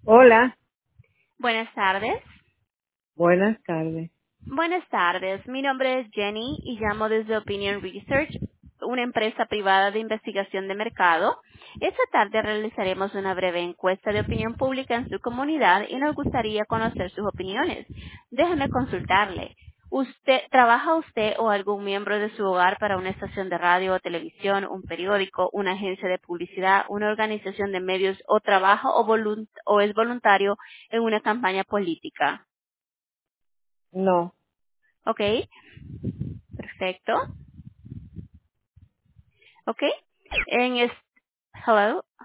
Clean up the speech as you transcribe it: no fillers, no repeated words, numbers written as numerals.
Hola, Buenas tardes. buenas tardes. Buenas tardes. Mi nombre es Jenny y llamo desde Opinion Research, una empresa privada de investigación de mercado. Esta tarde realizaremos una breve encuesta de opinión pública en su comunidad y nos gustaría conocer sus opiniones. Déjeme consultarle. ¿Trabaja usted o algún miembro de su hogar para una estación de radio o televisión, un periódico, una agencia de publicidad, una organización de medios o trabaja o es voluntario en una campaña política? No, ¿Ok? Perfecto. ¿Ok? En es- Hello.